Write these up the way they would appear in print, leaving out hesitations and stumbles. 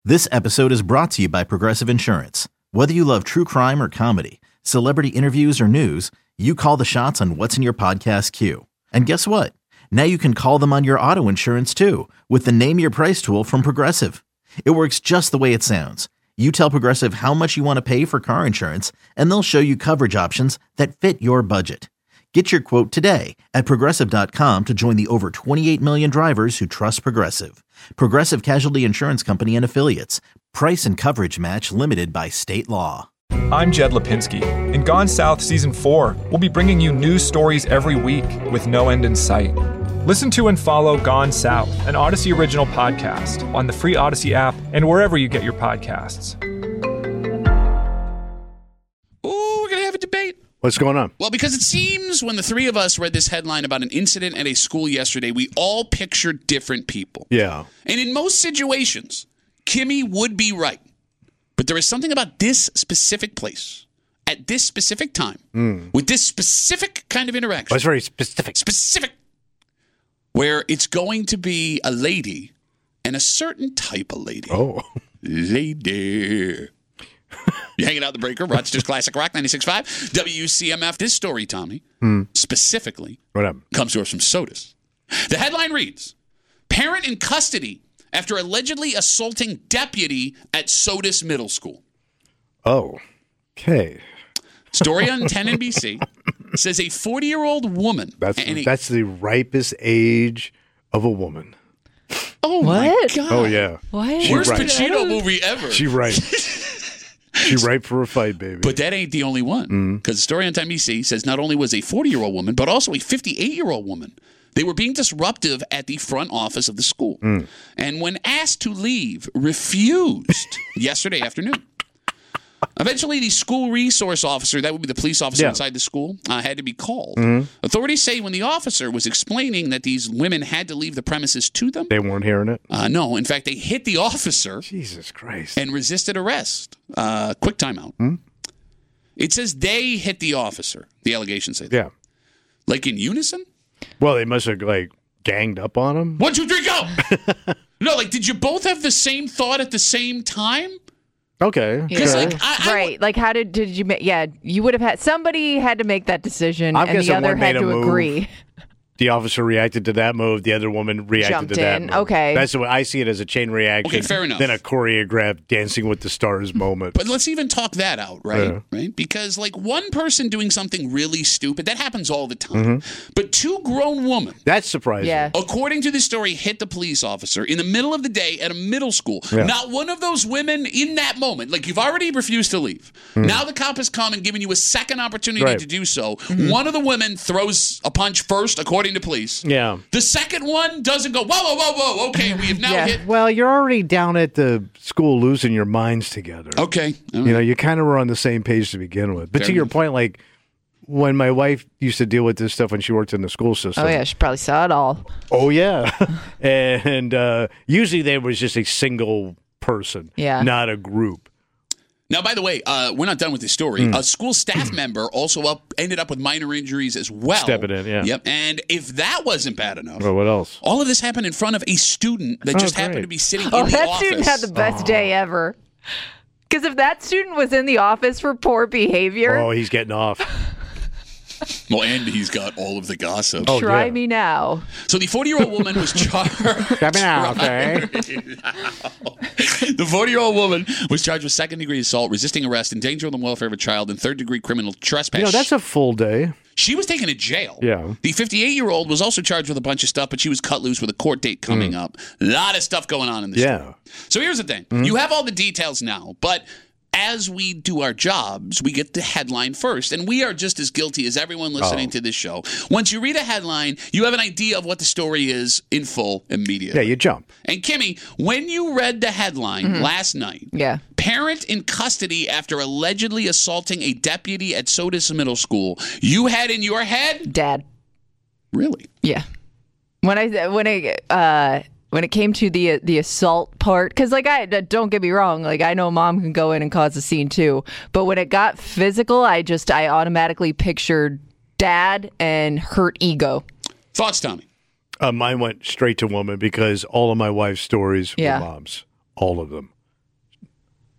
This episode is brought to you by Progressive Insurance. Whether you love true crime or comedy, celebrity interviews or news, you call the shots on what's in your podcast queue. And guess what? Now you can call them on your auto insurance too with the Name Your Price tool from Progressive. It works just the way it sounds. You tell Progressive how much you want to pay for car insurance, and they'll show you coverage options that fit your budget. Get your quote today at Progressive.com to join the over 28 million drivers who trust Progressive. Progressive Casualty Insurance Company and Affiliates. Price and coverage match limited by state law. I'm Jed Lipinski. In Gone South Season 4, we'll be bringing you news stories every week with no end in sight. Listen to and follow Gone South, an Odyssey original podcast on the free Odyssey app and wherever you get your podcasts. Ooh, we're going to have a debate. What's going on? Well, because it seems when the three of us read this headline about an incident at a school yesterday, we all pictured different people. Yeah. And in most situations, Kimmy would be right. But there is something about this specific place, at this specific time, with this specific kind of interaction. Oh, it's very specific. Specific. Where it's going to be a lady and a certain type of lady. Oh. Lady. You hanging out the breaker, Rochester's Classic Rock 96.5, WCMF. This story, Tommy, specifically, comes to us from SOTUS. The headline reads, Parent in custody after allegedly assaulting deputy at SOTUS Middle School. Oh, okay. Story on 10 NBC says a 40-year-old woman. That's the ripest age of a woman. Oh, my God. Oh, yeah. What? Worst Pacino movie ever. She right. She ripe for a fight, baby. But that ain't the only one. Because the story on 10 NBC says not only was a 40-year-old woman, but also a 58-year-old woman. They were being disruptive at the front office of the school. And when asked to leave, refused yesterday afternoon. Eventually, the school resource officer, that would be the police officer inside the school, had to be called. Authorities say when the officer was explaining that these women had to leave the premises to them. They weren't hearing it? No. In fact, they hit the officer. Jesus Christ. And resisted arrest. Quick timeout. It says they hit the officer. The allegations say that. Yeah. Like in unison? Well, they must have, ganged up on him. 1, 2, 3, go! No, did you both have the same thought at the same time? Okay. Right. How did you make? Yeah, you would have had somebody had to make that decision, and the other had to agree. The officer reacted to that move. The other woman reacted Jumped to that in. move. Okay. That's the way I see it, as a chain reaction. Okay, fair enough. Then a choreographed Dancing with the Stars moment. But let's even talk that out, right? Right? Because one person doing something really stupid, that happens all the time. But two grown women, that's surprising. Yeah. according to the story, hit the police officer in the middle of the day at a middle school. Yeah. Not one of those women in that moment, you've already refused to leave. Now the cop has come and given you a second opportunity to do so. One of the women throws a punch first, according to police. Yeah. The second one doesn't go, whoa, okay, we have now hit. Well, you're already down at the school losing your minds together. Okay. You kind of were on the same page to begin with. But Fair to your enough. point, when my wife used to deal with this stuff when she worked in the school system. Oh yeah, she probably saw it all. Oh, yeah. And usually there was just a single person, not a group. Now, by the way, we're not done with this story. A school staff member also ended up with minor injuries as well. Stepping in, yeah. Yep. And if that wasn't bad enough, Well, what else? all of this happened in front of a student that just happened great. to be sitting in Oh, the that office. student had the best day ever. Because if that student was in the office for poor behavior, Oh, he's getting off. Well, and he's got all of the gossip. Oh, try yeah. me now. So the 40-year-old woman was charged. Try me now, okay? The 40-year-old woman was charged with second-degree assault, resisting arrest, endangering the welfare of a child, and third-degree criminal trespass. That's a full day. She was taken to jail. Yeah. The 58-year-old was also charged with a bunch of stuff, but she was cut loose with a court date coming up. A lot of stuff going on in this story. So here's the thing. You have all the details now, but as we do our jobs, we get the headline first. And we are just as guilty as everyone listening to this show. Once you read a headline, you have an idea of what the story is in full immediately. Yeah, you jump. And Kimmy, when you read the headline last night, parent in custody after allegedly assaulting a deputy at SOTUS Middle School, you had in your head? Dad. Really? Yeah. When it came to the assault part, because I don't get me wrong, I know mom can go in and cause a scene too, but when it got physical, I automatically pictured dad and hurt ego. Thoughts, Tommy? Mine went straight to woman because all of my wife's stories were Yeah. moms. All of them.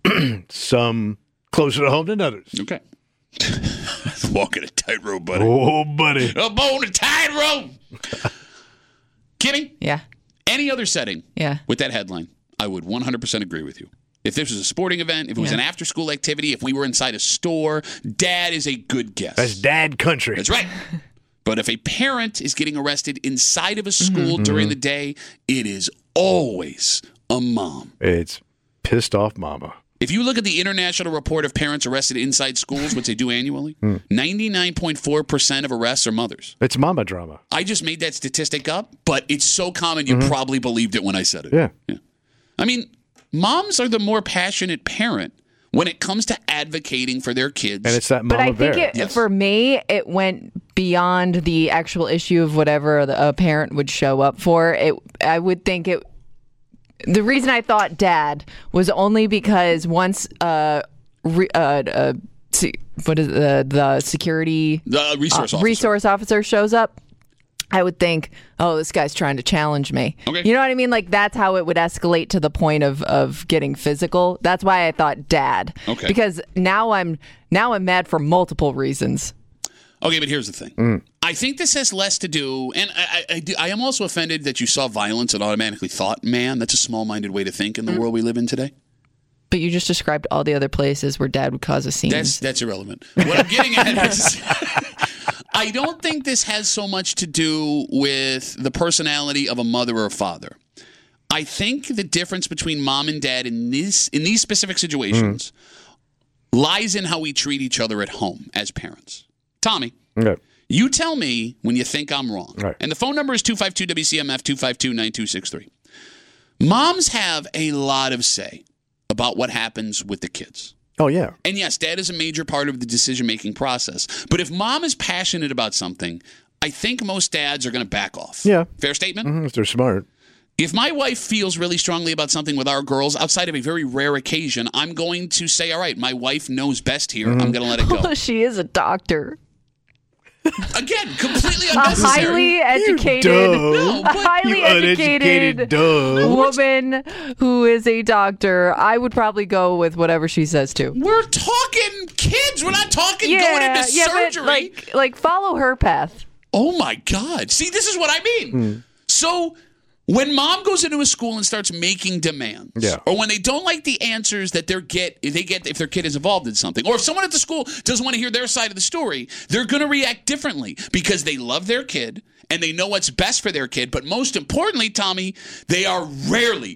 Some closer to home than others. Okay. Walking a tightrope, buddy. Oh, buddy. Up on a tightrope. Kimmy? Yeah. Any other setting with that headline, I would 100% agree with you. If this was a sporting event, if it was an after-school activity, if we were inside a store, dad is a good guess. That's dad country. That's right. But if a parent is getting arrested inside of a school during the day, it is always a mom. It's pissed off mama. If you look at the International Report of Parents Arrested Inside Schools, which they do annually, 99.4% of arrests are mothers. It's mama drama. I just made that statistic up, but it's so common you probably believed it when I said it. Yeah. I mean, moms are the more passionate parent when it comes to advocating for their kids. And it's that mama bear. But I think for me, it went beyond the actual issue of whatever a parent would show up for. I would think it... The reason I thought dad was only because once what is the security resource officer shows up, I would think, oh, this guy's trying to challenge me. Okay. You know what I mean? Like that's how it would escalate to the point of getting physical. That's why I thought dad. Okay. Because now I'm mad for multiple reasons. Okay, but here's the thing. I think this has less to do, and I am also offended that you saw violence and automatically thought, man, that's a small-minded way to think in the world we live in today. But you just described all the other places where dad would cause a scene. That's irrelevant. What I'm getting at is I don't think this has so much to do with the personality of a mother or a father. I think the difference between mom and dad in these specific situations lies in how we treat each other at home as parents. Tommy, you tell me when you think I'm wrong. Right. And the phone number is 252-WCMF, 252-9263. Moms have a lot of say about what happens with the kids. Oh, yeah. And yes, dad is a major part of the decision-making process. But if mom is passionate about something, I think most dads are going to back off. Yeah. Fair statement? Mm-hmm, if they're smart. If my wife feels really strongly about something with our girls, outside of a very rare occasion, I'm going to say, all right, my wife knows best here. I'm going to let it go. She is a doctor. Again, completely unnecessary. A highly educated woman who is a doctor. I would probably go with whatever she says too. We're talking kids. We're not talking going into surgery. But like follow her path. Oh my God! See, this is what I mean. So when mom goes into a school and starts making demands, or when they don't like the answers that they get if their kid is involved in something, or if someone at the school doesn't want to hear their side of the story, they're going to react differently because they love their kid and they know what's best for their kid. But most importantly, Tommy, they are rarely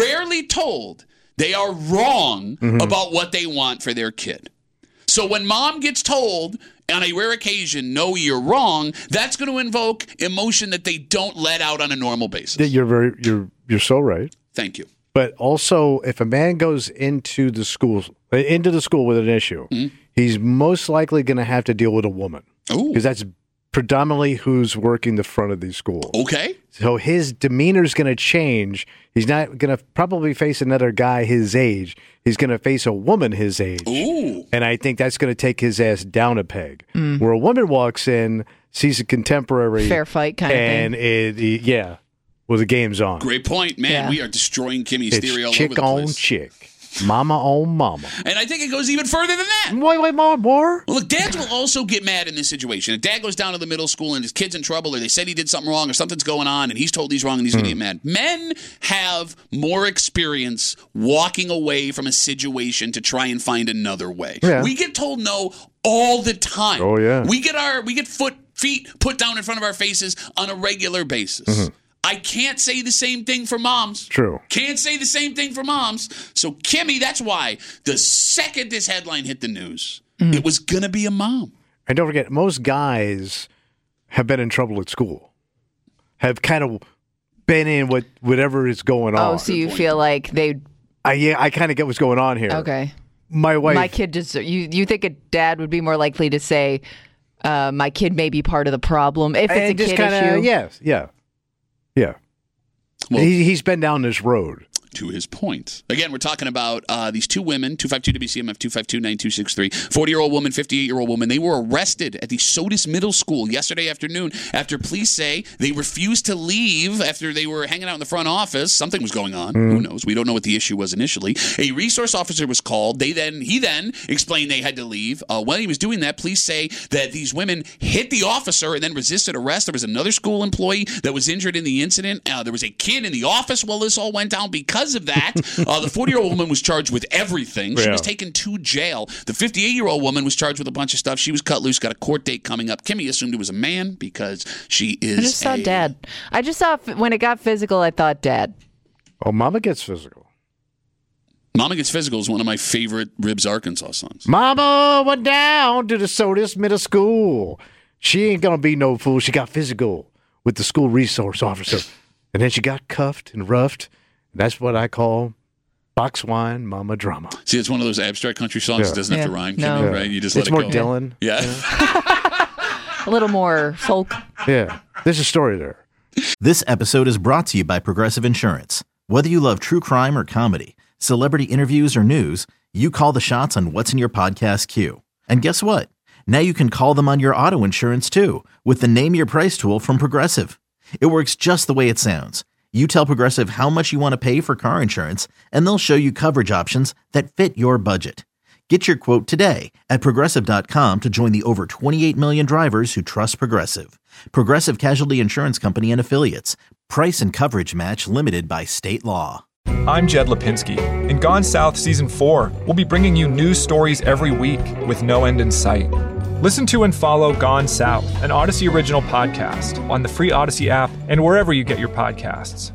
told they are wrong about what they want for their kid. So when mom gets told on a rare occasion, no, you're wrong, that's going to invoke emotion that they don't let out on a normal basis. You're so right. Thank you. But also, if a man goes into the school with an issue, he's most likely going to have to deal with a woman. Because that's predominantly who's working the front of these schools. Okay. So his demeanor is going to change. He's not going to probably face another guy his age. He's going to face a woman his age. Ooh. And I think that's going to take his ass down a peg. Where a woman walks in, sees a contemporary. Fair fight kind of thing. Well, the game's on. Great point. Man, we are destroying Kimmy's theory all over the place. Chick on chick. Mama on mama. And I think it goes even further than that. Wait, more? Well, look, dads will also get mad in this situation. If dad goes down to the middle school and his kid's in trouble or they said he did something wrong or something's going on and he's told he's wrong and he's going to get mad. Men have more experience walking away from a situation to try and find another way. Yeah. We get told no all the time. Oh, yeah. We get feet put down in front of our faces on a regular basis. I can't say the same thing for moms. True. Can't say the same thing for moms. So, Kimmy, that's why the second this headline hit the news, it was going to be a mom. And don't forget, most guys have been in trouble at school, have kind of been in whatever is going on. Oh, so you feel like they... I kind of get what's going on here. Okay. My wife... My kid just... You think a dad would be more likely to say, my kid may be part of the problem if it's a kid issue? Yes, yeah. Yeah. Well, he's been down this road. to his point. Again, we're talking about these two women, 252-WCMF, 252-9263, 40-year-old woman, 58-year-old woman. They were arrested at the Sodus Middle School yesterday afternoon after police say they refused to leave after they were hanging out in the front office. Something was going on. Who knows? We don't know what the issue was initially. A resource officer was called. He then explained they had to leave. When he was doing that, police say that these women hit the officer and then resisted arrest. There was another school employee that was injured in the incident. There was a kid in the office while this all went down because of that. The 40-year-old woman was charged with everything. She was taken to jail. The 58-year-old woman was charged with a bunch of stuff. She was cut loose, got a court date coming up. Kimmy assumed it was a man because she is I just saw dad. I just saw when it got physical, I thought dad. Oh, Mama Gets Physical. Mama Gets Physical is one of my favorite Ribs Arkansas songs. Mama went down to the Sodus Middle School. She ain't going to be no fool. She got physical with the school resource officer. And then she got cuffed and roughed. That's what I call box wine mama drama. See, it's one of those abstract country songs that doesn't have to rhyme, Kimmy, right? You just it's let it go. more Dylan. Yeah. A little more folk. Yeah. There's a story there. This episode is brought to you by Progressive Insurance. Whether you love true crime or comedy, celebrity interviews or news, you call the shots on what's in your podcast queue. And guess what? Now you can call them on your auto insurance too with the Name Your Price tool from Progressive. It works just the way it sounds. You tell Progressive how much you want to pay for car insurance, and they'll show you coverage options that fit your budget. Get your quote today at Progressive.com to join the over 28 million drivers who trust Progressive. Progressive Casualty Insurance Company and Affiliates. Price and coverage match limited by state law. I'm Jed Lipinski. In Gone South Season 4, we'll be bringing you news stories every week with no end in sight. Listen to and follow Gone South, an Odyssey original podcast, on the free Odyssey app and wherever you get your podcasts.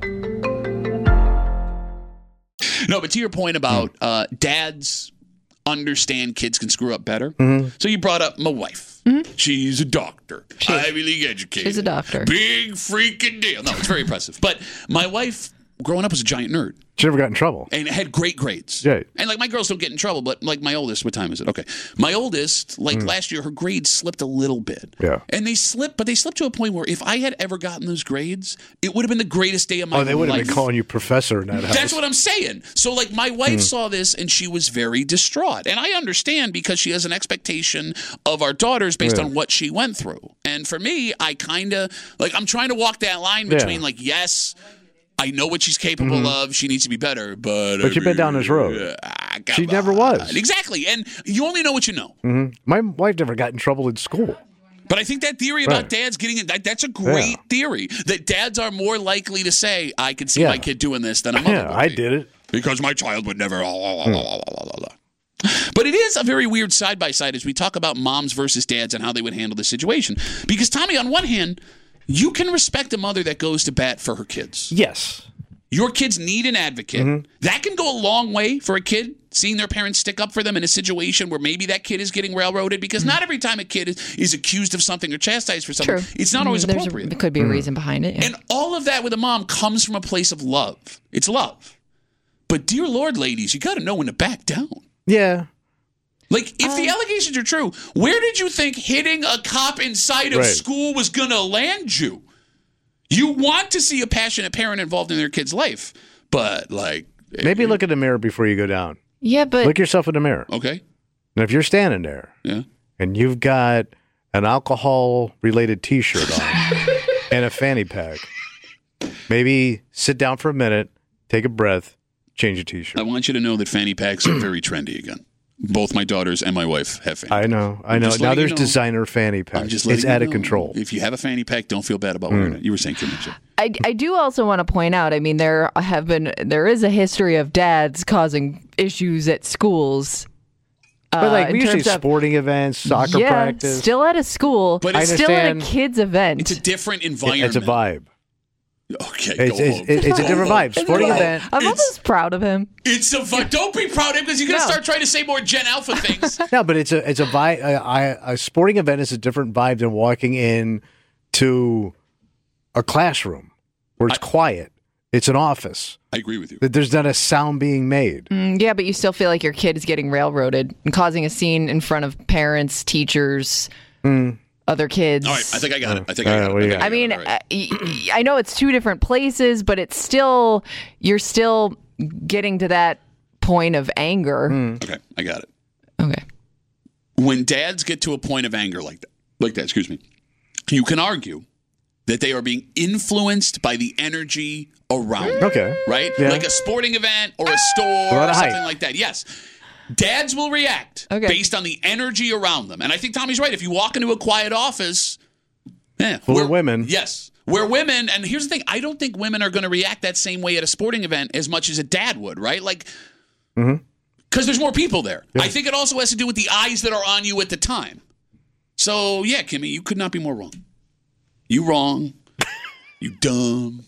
No, but to your point about dads understand kids can screw up better. So you brought up my wife. She's a doctor. Ivy League educated. She's a doctor. Big freaking deal. No, it's very impressive. But my wife, growing up, was a giant nerd. She never got in trouble. And had great grades. Yeah. And like my girls don't get in trouble, but like my oldest, what time is it? Okay. My oldest, like last year, her grades slipped a little bit. Yeah. And they slipped to a point where if I had ever gotten those grades, it would have been the greatest day of my life. Oh, they would have been calling you professor in that house. That's what I'm saying. So like my wife saw this and she was very distraught. And I understand because she has an expectation of our daughters based on what she went through. And for me, I kind of like I'm trying to walk that line between like, yes, I know what she's capable of. She needs to be better, but you've been down this road. She never was. Exactly. And you only know what you know. My wife never got in trouble in school. But I think that theory about dads getting it, that's a great theory. That dads are more likely to say, I can see my kid doing this than a mother would be. I did it. Because my child would never. But it is a very weird side-by-side as we talk about moms versus dads and how they would handle the situation. Because, Tommy, on one hand, you can respect a mother that goes to bat for her kids. Yes. Your kids need an advocate. That can go a long way for a kid, seeing their parents stick up for them in a situation where maybe that kid is getting railroaded, because not every time a kid is accused of something or chastised for something, it's not always appropriate. There could be a reason behind it. Yeah. And all of that with a mom comes from a place of love. It's love. But dear Lord, ladies, you got to know when to back down. Yeah. Like, if the allegations are true, where did you think hitting a cop inside of school was going to land you? You want to see a passionate parent involved in their kid's life, but like... Maybe look in the mirror before you go down. Yeah, but... Look yourself in the mirror. Okay. And if you're standing there and you've got an alcohol-related T-shirt on and a fanny pack, maybe sit down for a minute, take a breath, change your T-shirt. I want you to know that fanny packs are very trendy again. Both my daughters and my wife have fanny packs. I know. Now there's designer fanny packs. It's out of control. If you have a fanny pack, don't feel bad about wearing it. You were saying, Kim. I do also want to point out, I mean, there is a history of dads causing issues at schools. But like usually sporting events, soccer practice. Still at a school, but it's still at a kid's event. It's a different environment. It's a vibe. Okay, it's a different vibe. Sporting event. I'm almost proud of him. It's a vibe. Don't be proud of him because you're going to start trying to say more Gen Alpha things. No, but it's a vibe. A sporting event is a different vibe than walking in to a classroom where it's quiet. It's an office. I agree with you. There's not a sound being made. Yeah, but you still feel like your kid is getting railroaded and causing a scene in front of parents, teachers, other kids. All right, I think I got it. I mean, I know it's two different places, but it's still, you're still getting to that point of anger. Okay, I got it. Okay. When dads get to a point of anger like that, you can argue that they are being influenced by the energy around them. Okay. Right? Yeah. Like a sporting event or a store or something like that. Yes. Dads will react based on the energy around them. And I think Tommy's right. If you walk into a quiet office, full of women. Yes. Where women, and here's the thing, I don't think women are going to react that same way at a sporting event as much as a dad would, right? Like, because there's more people there. Yeah. I think it also has to do with the eyes that are on you at the time. So, yeah, Kimmy, you could not be more wrong. You wrong. You dumb.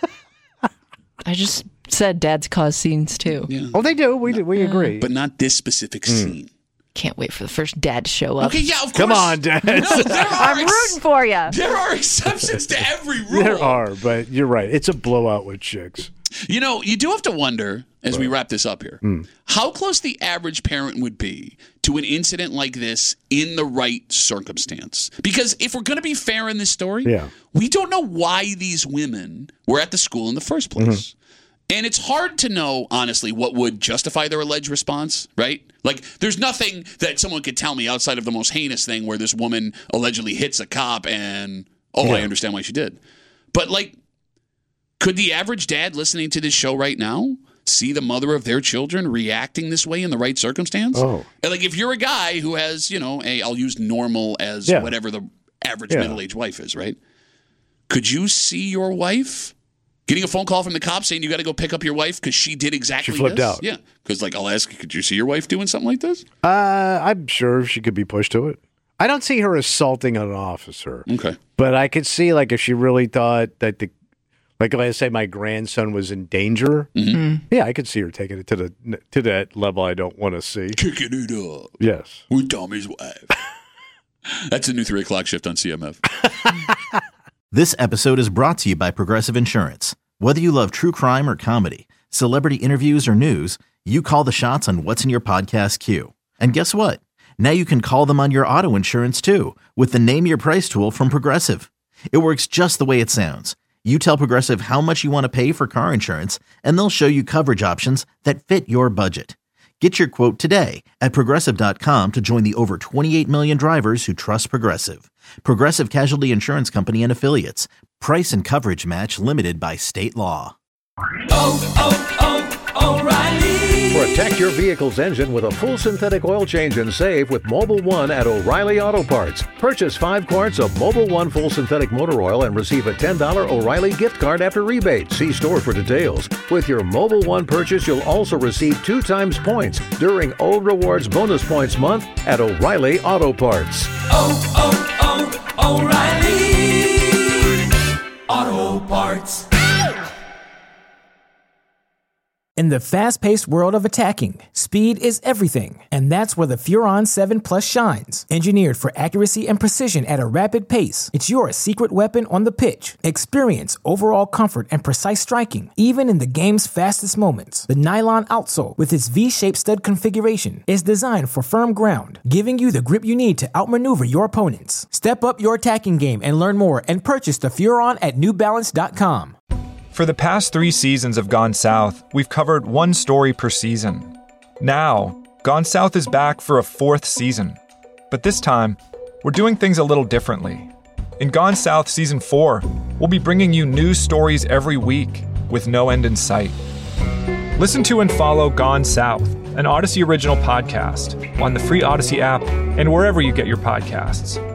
I just said dads cause scenes too. Yeah. Oh, they do. We agree. But not this specific scene. Can't wait for the first dad to show up. Okay, yeah, of course. Come on, Dad. No, I'm rooting for you. There are exceptions to every rule. There are, but you're right. It's a blowout with chicks. You know, you do have to wonder, as we wrap this up here, how close the average parent would be to an incident like this in the right circumstance. Because if we're going to be fair in this story, we don't know why these women were at the school in the first place. And it's hard to know, honestly, what would justify their alleged response, right? Like, there's nothing that someone could tell me outside of the most heinous thing where this woman allegedly hits a cop and, I understand why she did. But, like, could the average dad listening to this show right now see the mother of their children reacting this way in the right circumstance? And, like, if you're a guy who has, I'll use normal as whatever the average middle-aged wife is, right? Could you see your wife getting a phone call from the cops saying you got to go pick up your wife because she did exactly this? She flipped out. Yeah. Because, like, I'll ask, could you see your wife doing something like this? I'm sure she could be pushed to it. I don't see her assaulting an officer. Okay. But I could see, like, if she really thought that like, let's say my grandson was in danger. Yeah, I could see her taking it to that level I don't want to see. Kicking it up. Yes. With Tommy's wife. That's a new 3 o'clock shift on CMF. This episode is brought to you by Progressive Insurance. Whether you love true crime or comedy, celebrity interviews or news, you call the shots on what's in your podcast queue. And guess what? Now you can call them on your auto insurance too with the Name Your Price tool from Progressive. It works just the way it sounds. You tell Progressive how much you want to pay for car insurance, and they'll show you coverage options that fit your budget. Get your quote today at Progressive.com to join the over 28 million drivers who trust Progressive. Progressive Casualty Insurance Company and Affiliates. Price and coverage match limited by state law. O'Reilly. Protect your vehicle's engine with a full synthetic oil change and save with Mobil 1 at O'Reilly Auto Parts. Purchase 5 quarts of Mobil 1 full synthetic motor oil and receive a $10 O'Reilly gift card after rebate. See store for details. With your Mobil 1 purchase, you'll also receive 2 times points during O Rewards Bonus Points Month at O'Reilly Auto Parts. O'Reilly Auto Parts. In the fast-paced world of attacking, speed is everything, and that's where the Furon 7 Plus shines. Engineered for accuracy and precision at a rapid pace, it's your secret weapon on the pitch. Experience overall comfort and precise striking, even in the game's fastest moments. The nylon outsole, with its V-shaped stud configuration, is designed for firm ground, giving you the grip you need to outmaneuver your opponents. Step up your attacking game and learn more and purchase the Furon at NewBalance.com. For the past 3 seasons of Gone South, we've covered 1 story per season. Now, Gone South is back for a 4th season. But this time, we're doing things a little differently. In Gone South Season 4, we'll be bringing you new stories every week with no end in sight. Listen to and follow Gone South, an Odyssey original podcast, on the free Odyssey app and wherever you get your podcasts.